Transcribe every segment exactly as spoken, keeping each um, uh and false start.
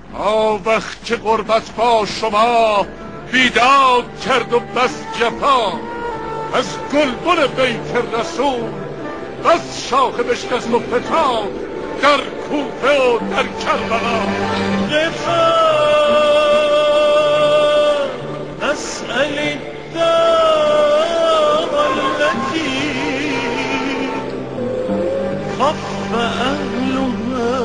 آوخ که غربت با شما بیداد کرد و بس جفا، از گلبن بیت رسول بس شاخه بشکست و فتاد در کوفه و در کربلا. غفار نسأل الدار التي خف أهلها،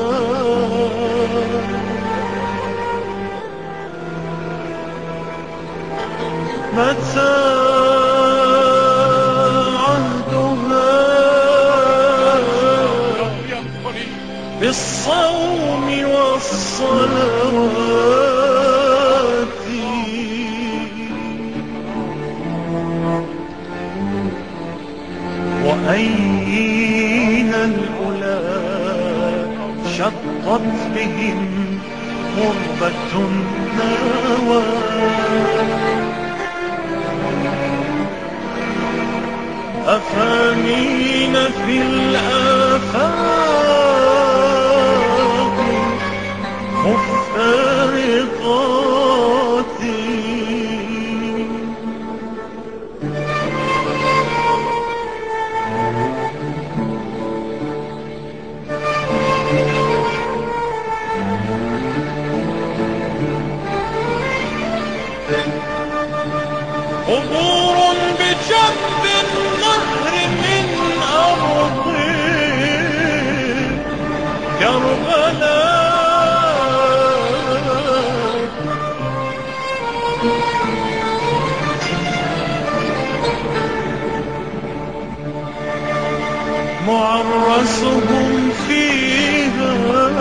متى عهدها بالصوم والصلوات، وأين الأولى شقت بهم غربة النوى، أفامين في الآفاق مفترقات، عبور بجنب النهر من أرض كربلاء، معرسهم فيها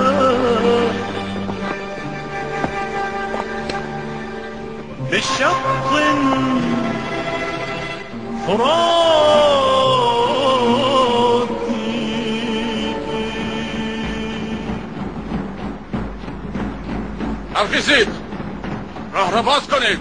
بشق فراتي. برخیزید، راه را باز کنید.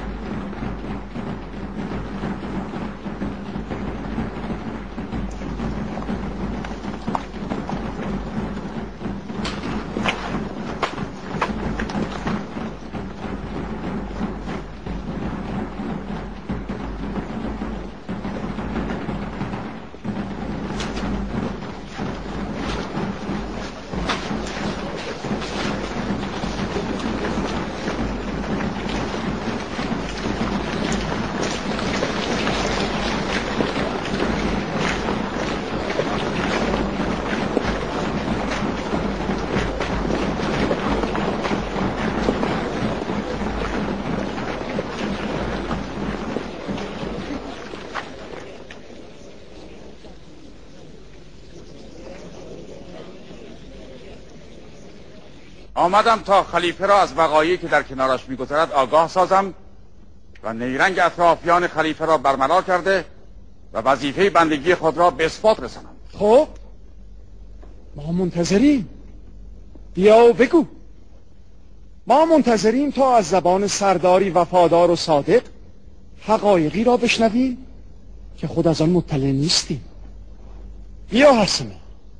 آمدم تا خلیفه را از وقایعی که در کنارش می‌گذرد آگاه سازم و نیرنگ اطرافیان خلیفه را برملا کرده و وظیفه بندگی خود را به اثبات رسانم. خب ما منتظریم، بیا و بگو. ما منتظریم تا از زبان سرداری وفادار و صادق حقایقی را بشنویم که خود از آن مطلع نیستیم. بیا حسنه.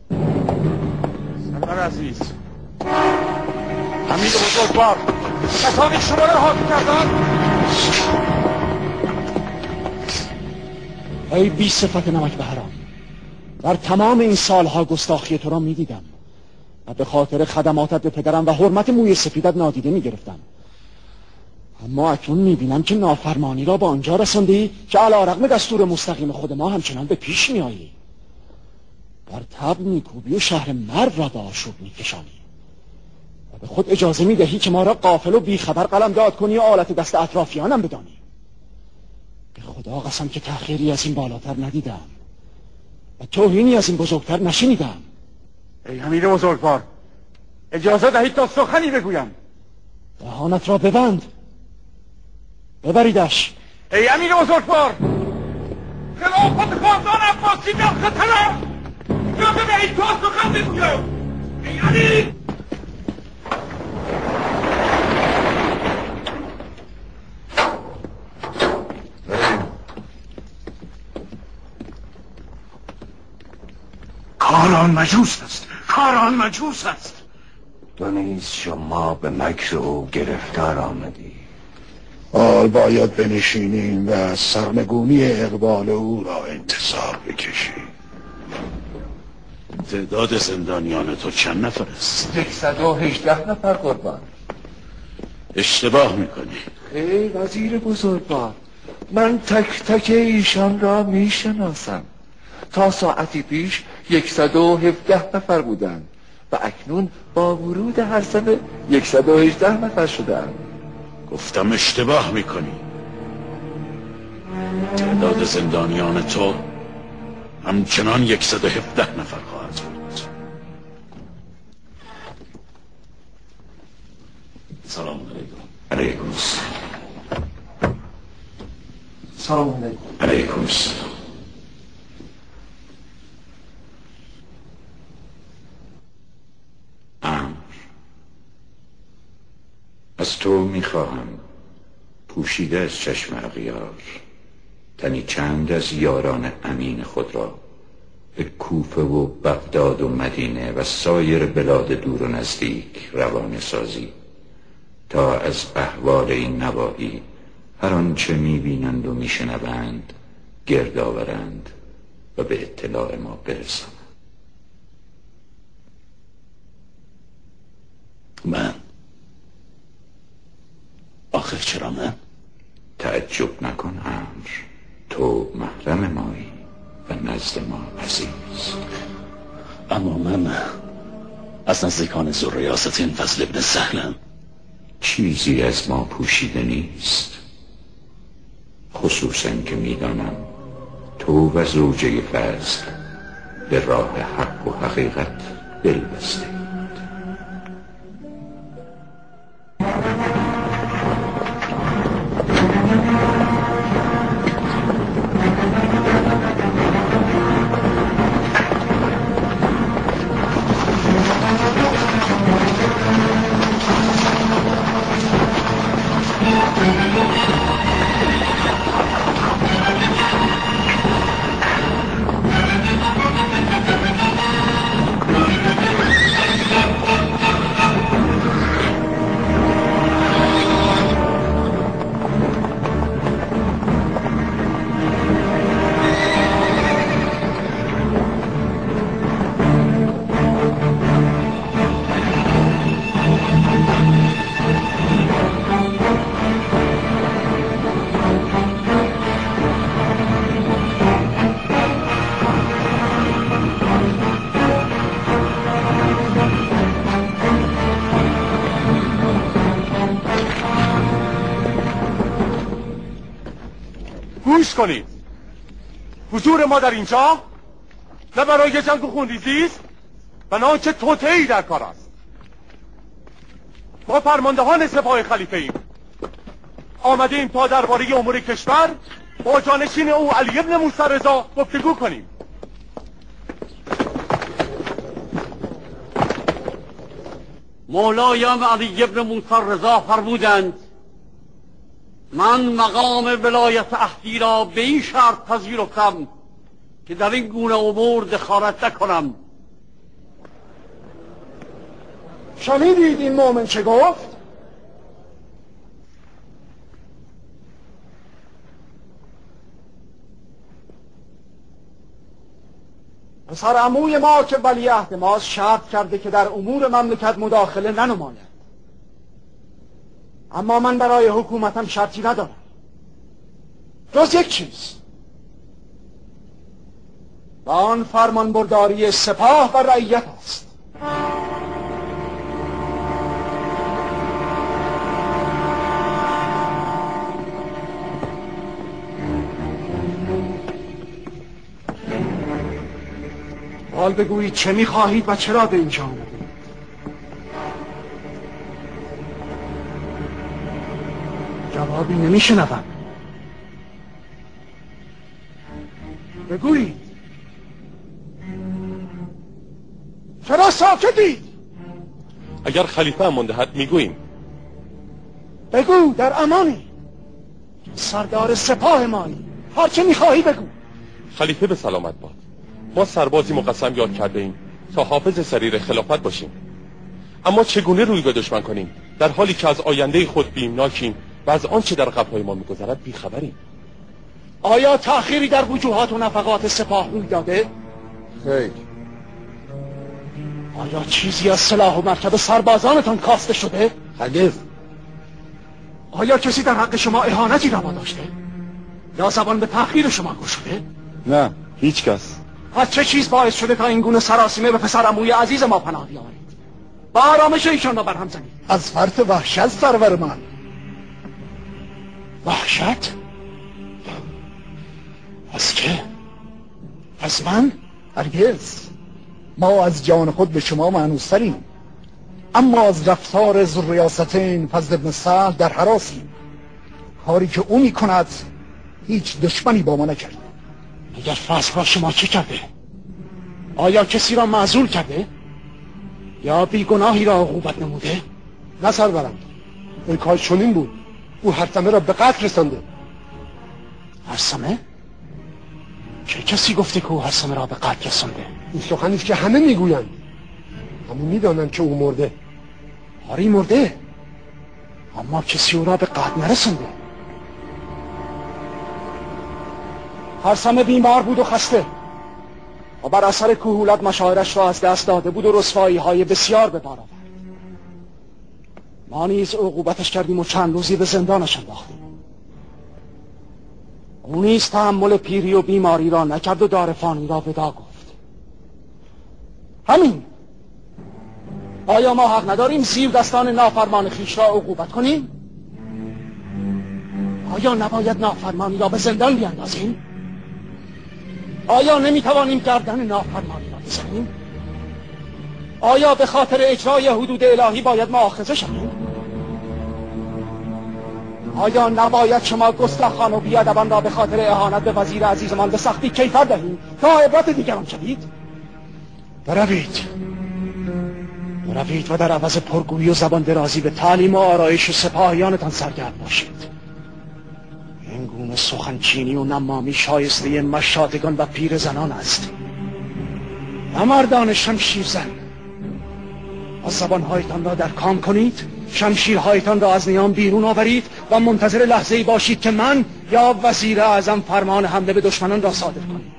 سرور عزیز، امیر بزرگوار، کسانی شما را حاکم کردند؟ ای بی صفت نمک بهرام، در تمام این سالها گستاخی تو را می دیدم و به خاطر خدماتت به پدرم و حرمت موی سفیدت نادیده می گرفتم. اما اکنون می بینم که نافرمانی را با آنجا رساندی که علیرغم دستور مستقیم خود ما همچنان به پیش می آیی. بر طبع میکوبی و شهر مرو را به آشوب می کشانی و به خود اجازه می دهی که ما را غافل و بیخبر قلمداد کنی و آلت دست اطرافیانم بدانی. به خدا قسم که تأخیری از این بالاتر ندیدم و توهینی از این بزرگتر نشنیدم. ای امیر بزرگوار، اجازه دهید تا سخنی بگویم. دهانت را ببند، ببریدش. ای امیر بزرگوار، خلافت خاندان عباسی در خطره، اجازه دهید تا سخن بگویم. ای امیر کار آن مجوس است، کار آن مجوس است. تو نیز شما به مکر او گرفتار آمدی. حال باید بنشینیم و از سرنگونی اقبال او را انتظار بکشیم. تعداد زندانیان تو چند نفر است؟ یکصد و هجده نفر قربان. اشتباه میکنی. ای وزیر بزرگوار، من تک تک ایشان را میشناسم. تا ساعتی پیش یکصد و هفده نفر بودند و اکنون با ورود هر سنه یکصد و هجده نفر شدند. گفتم اشتباه میکنی. تعداد زندانیان تو همچنان یکصد و هفده نفر خواهد بود. سلام علیکم. علیکم السلام. سلام علیکم. علیکم السلام. امر از تو میخواهم پوشیده از چشم اغیار تنی چند از یاران امین خود را به کوفه و بغداد و مدینه و سایر بلاد دور و نزدیک روانه سازی تا از احوال این نواحی هر آنچه میبینند و میشنوند گرد آورند و به اطلاع ما برسانند. من؟ آخر چرا من؟ تعجب نکن امر، تو محرم مایی و نزد ما عزیز. اما من از نزدیکان ذو ریاستین فضل ابن سهلم. چیزی از ما پوشیده نیست، خصوصا که میدانم تو و زوجه فضل به راه حق و حقیقت دل بسته. گوش کنید، حضور ما در اینجا نه برای جنگ و خونریزی است و نه آنچه توطئه‌ای در کار است. ما فرماندهان سپاه خلیفه ایم، آمده ایم تا درباره امور کشور با جانشین او علی ابن موسی رضا گفتگو کنیم. مولایم علی ابن موسی رضا فرمودند من مقام ولایت عهدی را به این شرط پذیرفتم که در این گونه امور دخالت نکنم. شنیدید این مومن چه گفت؟ پسر عموی ما که ولیعهد ماست شرط کرده که در امور مملکت مداخله ننماید. اما من برای حکومتم شرطی ندارم جز یک چیز، و آن فرمان برداری سپاه و رعیت است. حال بگویید چه میخواهید و چرا به اینجا آمدید؟ جوابی نمیشنوم. بگویید. چرا ساکتید؟ اگر خلیفه امان دهد میگوییم. بگو، در امانی. سردار سپاه مایی، هر چه میخواهی بگو. خلیفه به سلامت باد. ما سربازی مقسم یاد کرده ایم تا حافظ سریر خلافت باشیم. اما چگونه روی به دشمن کنیم در حالی که از آینده خود بیمناکیم و از آنچه در قبرهای ما میگذرد بیخبریم؟ آیا تأخیری در وجوهات و نفقات سپاه روی داده؟ خیر. آیا چیزی از سلاح و مرکب سربازانتان کاسته شده؟ هرگز. آیا کسی در حق شما اهانتی روا داشته؟ یا زبان به تأخیر شما گوش شده؟ نه، هیچ کس. از چه چیز باعث شده تا این گونه سراسیمه به پسر عموی عزیز ما پناه بیاورید؟ با آرامش ایشان را برهم زنید. از فرط وحشت سرور من. وحشت؟ از که؟ از من؟ هرگز. ما از جان خود به شما مانوستریم، اما از رفتار ذوالریاستین فضل ابن سهل در هراسیم. کاری که او می کند هیچ دشمنی با ما نکرده. اگر فضل را شما چه کرده؟ آیا کسی را معزول کرده؟ یا بیگناهی را عقوبت نموده؟ نه سرورم، این کار چنین بود. او هرثمه را به قتل رسانده. هرثمه؟ چه کسی گفته که او هرثمه را به قتل رسانده؟ این سخنی است که همه میگویند، اما میدانند که او مرده. آری مرده، اما کسی او را به قتل نرسانده. هرثمه بیمار بود و خسته و بر اثر کهولت مشاعرش را از دست داده بود و رسوایی های بسیار به بار آورد. ما نیز عقوبتش کردیم و چند روزی به زندانش انداختیم. او نیز تحمل پیری و بیماری را نکرد و دار فانی را ودا گفت. همین. آیا ما حق نداریم زیر دستان نافرمان خویش را عقوبت کنیم؟ آیا نباید نافرمانی را به زندان بیاندازیم؟ آیا نمیتوانیم گردن نافرمانی را بزنیم؟ آیا به خاطر اجرای حدود الهی باید مؤاخذه شویم؟ آیا نباید شما گستاخان و بیادبان را به خاطر اهانت به وزیر عزیزمان به سختی کیفر دهیم تا عبرت دیگران شوید؟ بروید بروید و در عوض پرگویی و زبان درازی به تعلیم و آرایش سپاهیانتان سرگرم باشید. این گونه سخنچینی و نمامی شایسته مشاتگان و پیر زنان است، و مردان شمشیرزن. از زبانهایتان را در کام کنید، شمشیرهایتان را از نیام بیرون آورید و منتظر لحظه‌ای باشید که من یا وزیر اعظم فرمان حمله به دشمنان را صادر کنیم.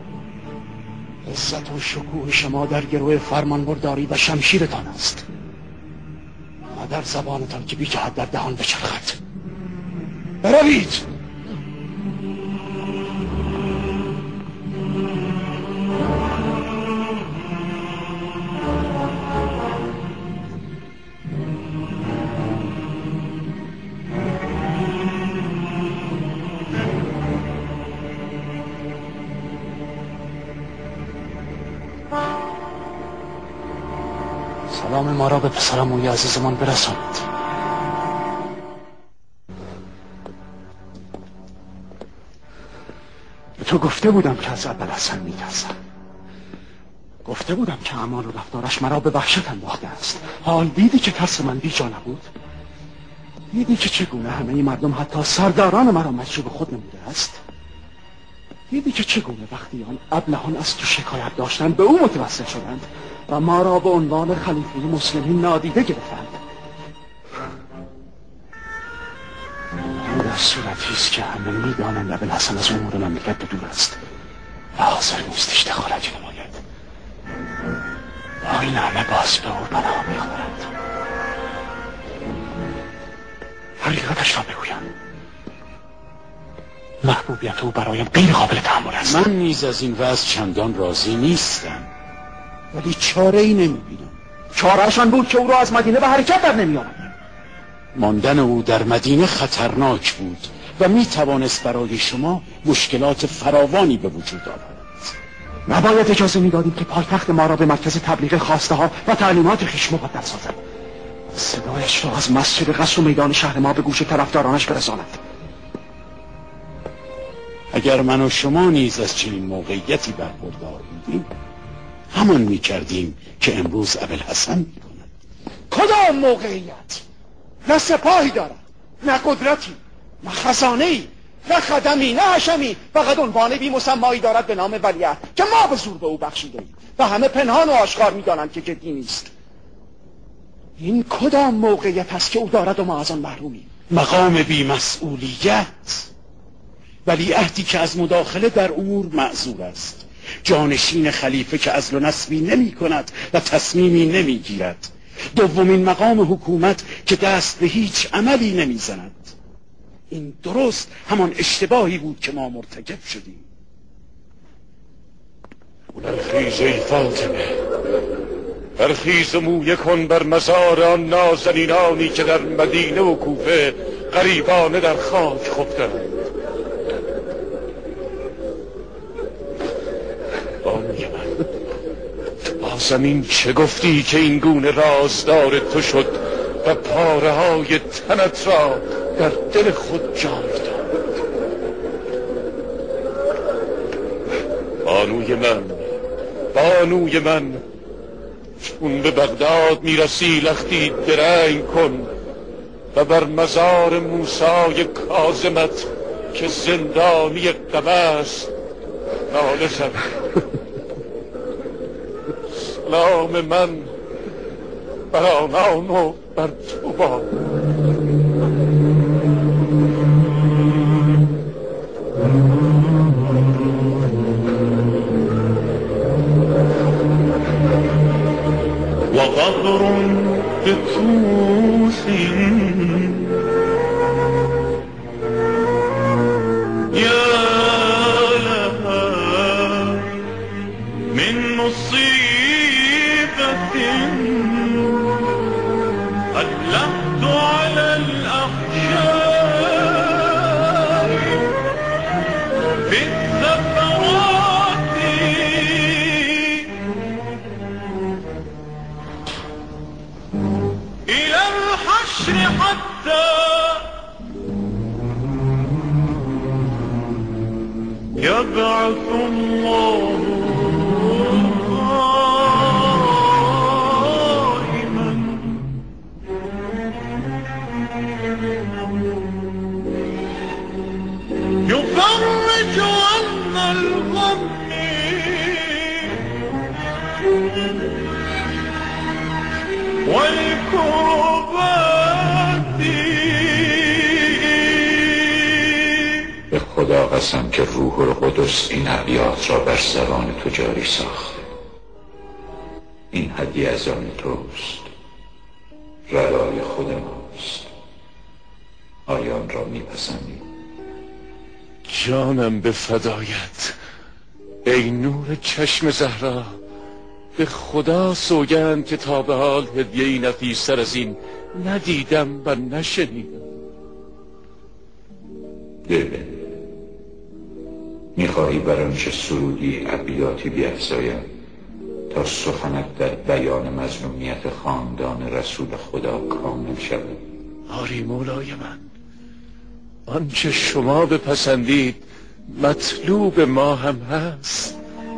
عزت و شکوه شما در گروه فرمانبرداری و شمشیرتان است، و در زبانتان که بی جهت در دهان بچرخد. بروید. سلام ما را به پسرعموی عزیزمان برسانید. به تو گفته بودم که از ابوالحسن میترسم. گفته بودم که اعمال و رفتارش مرا به وحشت انداخته است. حال دیدی که ترس من بیجا نبود؟ دیدی که چگونه همه مردم حتی سرداران مرا مجذوب خود نموده است؟ دیدی که چگونه وقتی آن ابلهان از تو شکایت داشتند به او متوسل شدند و ما را به عنوان خلیفه مسلمین نادیده گرفتند؟ این در صورتی است که همه میدانند ابوالحسن از امور مملکت به دور است و حاضر نیستش دخالتی نماید. با این همه باز به او پناه می‌آورند. حقیقتش را بگویم، محبوبیت او برایم غیر قابل تحمل است. من نیز از این وضع چندان راضی نیستم، ولی چاره ای نمیبینم. چارهشان بود که او را از مدینه به حرکت در نمی آوردند. ماندن او در مدینه خطرناک بود و می توانست برای شما مشکلات فراوانی به وجود آورد. نباید اجازه میدادیم که پایتخت ما را به مرکز تبلیغ خواسته ها و تعلیمات خویش مبدل سازد. صدایش را از مسجد قصر و میدان شهر ما به گوش طرفدارانش برساند. اگر من و شما نیز از چنین موقعیتی برخوردار بودیم، همان می کردیم که امروز ابوالحسن می کند. کدام موقعیت؟ نه سپاهی دارد، نه قدرتی، نه خزانه‌ای، نه خدمی، نه حشمی، فقط عنوان بی مسمایی دارد به نام ولیعهد که ما به زور به او بخشیده ایم و همه پنهان و آشکار می دانند که جدی نیست. این کدام موقعیت است که او دارد و ما از آن محرومیم؟ مقام بی‌مسئولیت، ولی عهدی که از مداخله در امور معذور است، جانشین خلیفه که عزل و نسبی نمی کند و تصمیمی نمی گیرد، دومین مقام حکومت که دست به هیچ عملی نمی زند. این درست همان اشتباهی بود که ما مرتکب شدیم. برخیز ای فاطمه، برخیز مویه کن بر مزار آن نازنینانی که در مدینه و کوفه غریبانه در خاک خفتند. بانوی من، با زمین چه گفتی که این گونه رازدار تو شد و پاره های تنت را در دل خود جای داد؟ بانوی من، بانوی من، چون به بغداد میرسی لختی درنگ کن و بر مزار موسی کاظمت که زندانی قبه است ناله زن. سلام من بر آنان و بر تو باد. وغدر بطوس يا لها من مصيبة أدلت على الأحشاء في السفرات إلى الحشر حتى يبعث الله قائما يفرج عنا الغم والكربات. به خدا قسم که روح القدس این ابیات را بر زبان تو جاری ساخته. این هدیه از آن توست، رضای خود ماست. آیا آن را میپسندی؟ جانم به فدایت ای نور چشم زهرا. به خدا سوگند که تا به حال هدیه‌ای نفیس‌تر از این ندیدم و نشنیدم. دل میخواهی بر آنچه سرودی ابیاتی بیفزایم تا سخنت در بیان مظلومیت خاندان رسول خدا کامل شود؟ آری مولای من، آنچه شما بپسندید مطلوب ما هم هست.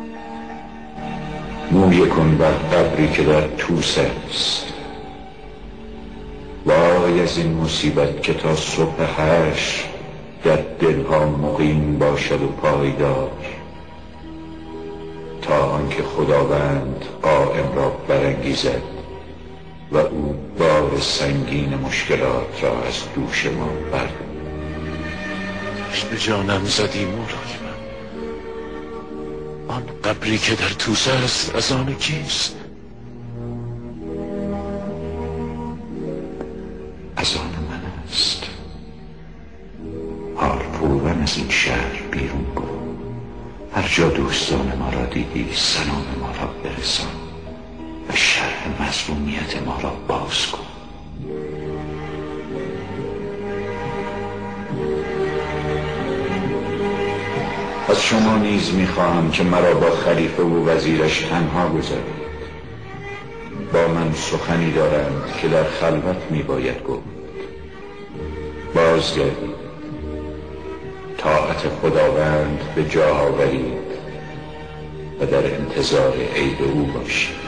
مویه کن بر قبری که در توس است. وای از این مصیبت که تا صبح حشر در دلها مقیم باشد و پایدار، تا آنکه خداوند قائم را برانگیزد و او بار سنگین مشکلات را از دوش ما بردارد. به جانم زدی مولای من. آن قبری که در توسه است از آن کیست؟ از آن من است. حال فوراً از این شهر بیرون برو. هر جا دوستان ما را دیدی سلام ما را برسان و شرح مظلومیت ما را باز کن. از شما نیز میخواهم که مرا با خلیفه و وزیرش تنها گذارید. با من سخنی دارند که در خلوت میباید گفت. بازگردید، طاعت خداوند به جا آورید و در انتظار عید او باشید.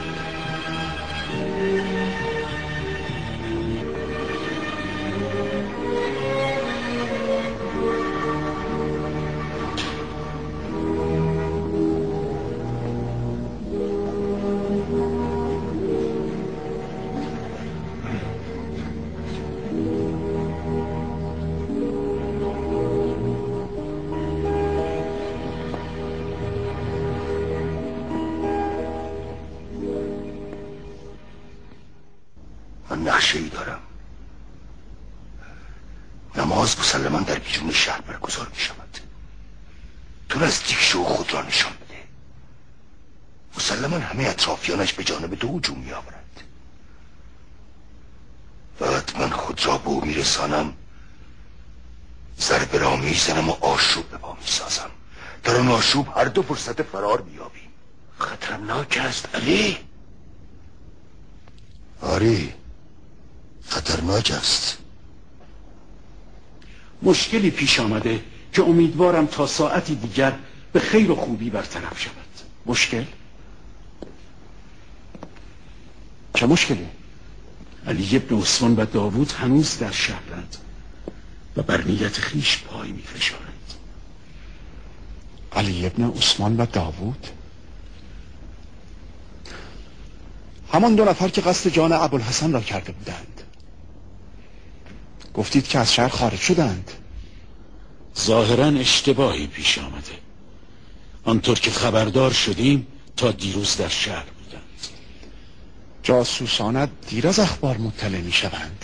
اندیشه ای دارم. نماز مسلمان در بیرون شهر برگزار می شود. تو نزدیک شو خود را نشان بده. مسلمان همه اطرافیانش به جانب تو هجوم می آورند. بعد من خود را به او می رسانم، ضربه را می زنم و آشوب به پا می سازم. در آن آشوب هر دو فرصت فرار می یابیم. خطرناک است علی. آری خطرناک است. مشکلی پیش آمده که امیدوارم تا ساعتی دیگر به خیر و خوبی برطرف شود. مشکل؟ چه مشکلی؟ علی ابن عثمان و داوود هنوز در شهرند و بر نیت خیش پای می فشارند. علی ابن عثمان و داوود؟ همان دو نفر که قصد جان ابوالحسن را کرده بودند. گفتید که از شهر خارج شدند. ظاهرا اشتباهی پیش آمده. آنطور که خبردار شدیم تا دیروز در شهر بودند. جاسوسان دیر از اخبار مطلع می شوند.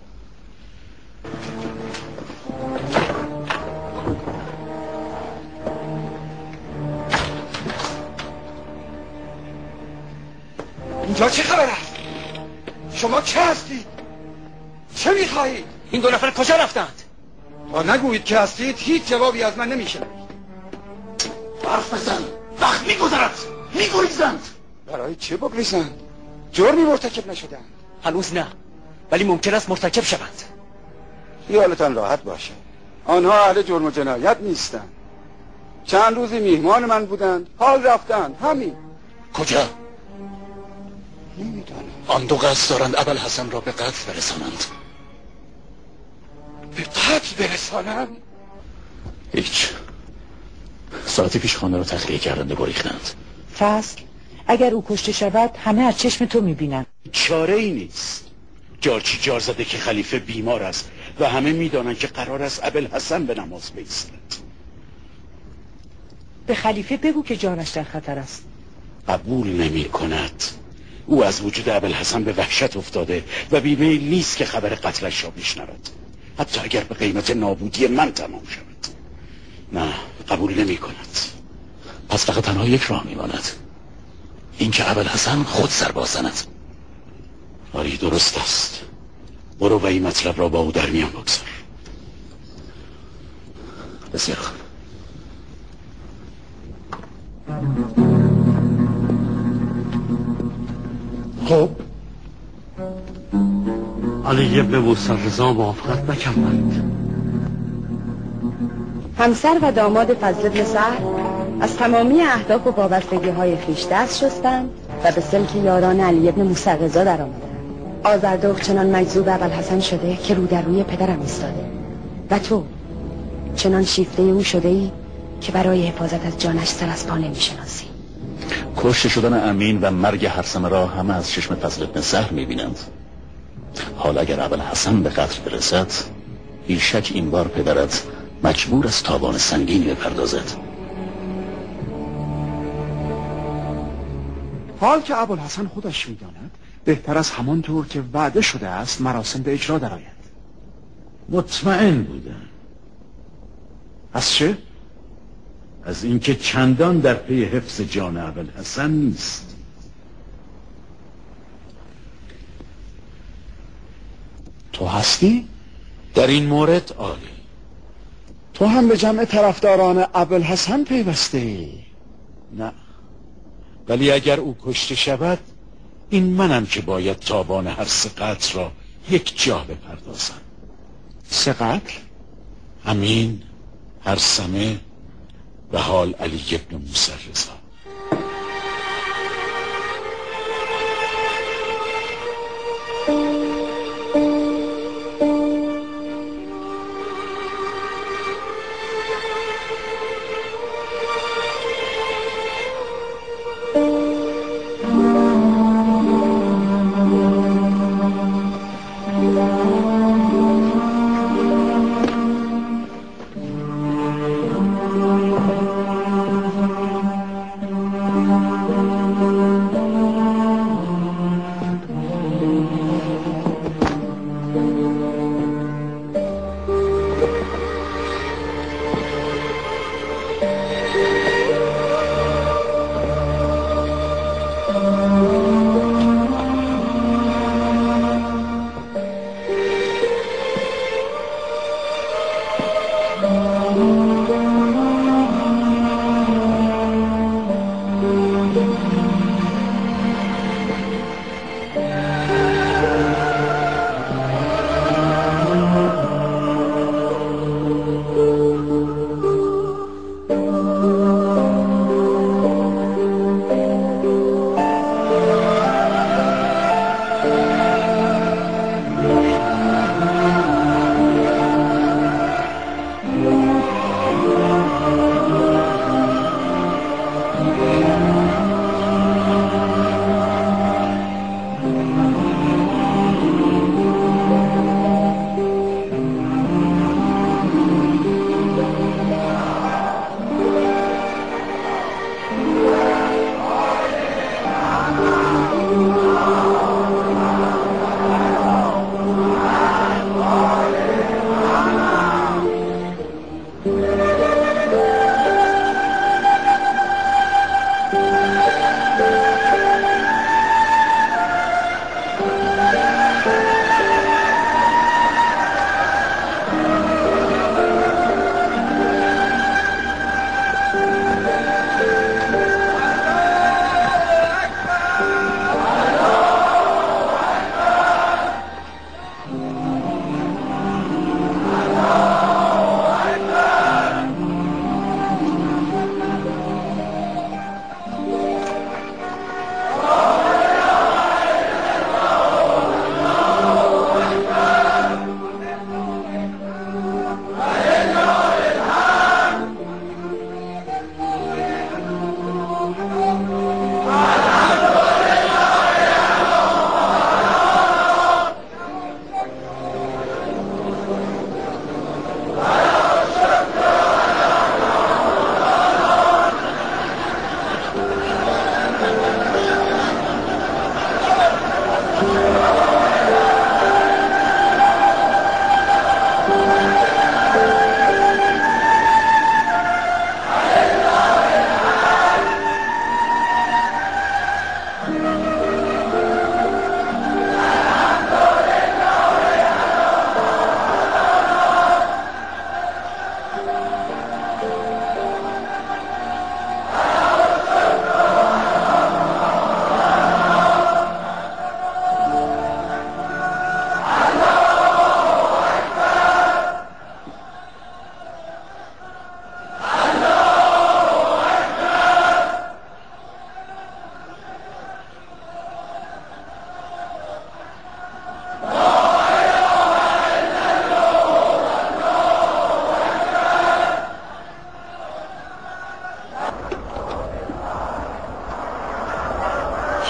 اینجا چه خبر است؟ شما چه هستید؟ چه میخواهید؟ این دو نفر کجا رفتند؟ تا نگویید که هستید هیچ جوابی از من نمیشنوید. حرف بزن، وقت میگذرد، میگریزند. برای چه بگریزند؟ جرمی مرتکب نشدند. هنوز نه، ولی ممکن است مرتکب شوند. خیالتان راحت باشه، آنها اهل جرم و جنایت نیستند. چند روزی میهمان من بودند، حال رفتند. همین. کجا؟ نمیدانم. آن دو قصد دارند ابوالحسن را به قتل برسانند. به قتل برسانند؟ هیچ. ساعتی پیش خانه را تخلیه کردند و گریختند. فصل اگر او کشته شود همه از چشم تو میبینند. چاره ای نیست. جارچی جار زده که خلیفه بیمار است و همه میدانند که قرار است ابوالحسن به نماز بایستد. به خلیفه بگو که جانش در خطر است. قبول نمی کند. او از وجود ابوالحسن به وحشت افتاده و بیمیل نیست که خبر قتلش را بشنود، حتی اگر به قیمت نابودی من تمام شود. نه، قبول نمی کند. پس فقط تنها یک راه میماند، این که ابوالحسن خود سر باززند. آری درست است. برو و این مطلب را با او در میان بگذار. بسیار خوب. خب علی ابن موسی رضا موافقت نکردند. همسر و داماد فضل بن سهل از تمامی اهداف و وابستگی های خویش دست شستند و به سلک یاران علی ابن موسی رضا در آمدند. آزرده چنان مجذوب ابوالحسن شده که رو در روی پدرم ایستاده و تو چنان شیفته او شده ای که برای حفاظت از جانش سر از پا نمیشناسی. کشته شدن امین و مرگ هرثمه را همه از چشم فضل بن سهل میبینند. حال اگر ابوالحسن به قتل برسد، بیشک این بار پدرت مجبور است تاوان سنگینی بپردازد. حال که ابوالحسن خودش میداند، بهتر از همان طور که وعده شده است مراسم به اجرا درآید. مطمئن بودم. از چه؟ از اینکه چندان در پی حفظ جان ابوالحسن نیست. تو هستی؟ در این مورد آری. تو هم به جمع طرفداران ابوالحسن پیوسته ای؟ نه، ولی اگر او کشته شود، این منم که باید تاوان هر سه قتل را یک جا بپردازم. سه قتل؟ امین، هرثمه و حال علی ابن موسی رضا.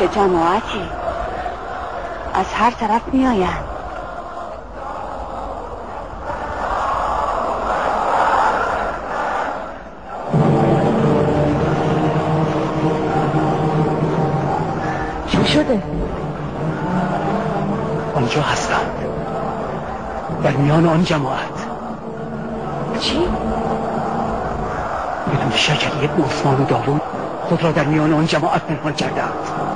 جماعتی از هر طرف میآیند. چی شده؟ آنجا هستند، در میان آن جماعت. چی؟ بدون شک ابن عثمان و داوود خود را در میان آن جماعت پنهان کردند.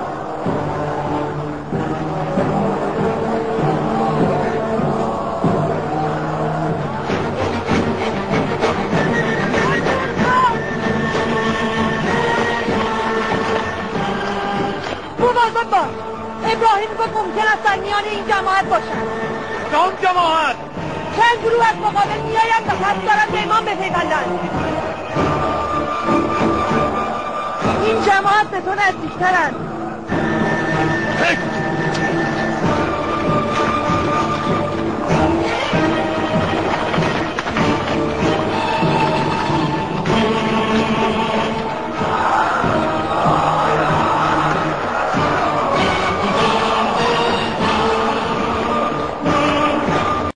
مواظب باش، ابراهیم گفت ممکن است در میان این جماعت باشند. کدام جماعت؟ چند گروه از مقابل میآیند و قصد دارند به امام بپیوندند. این جماعت به تو نزدیکترند.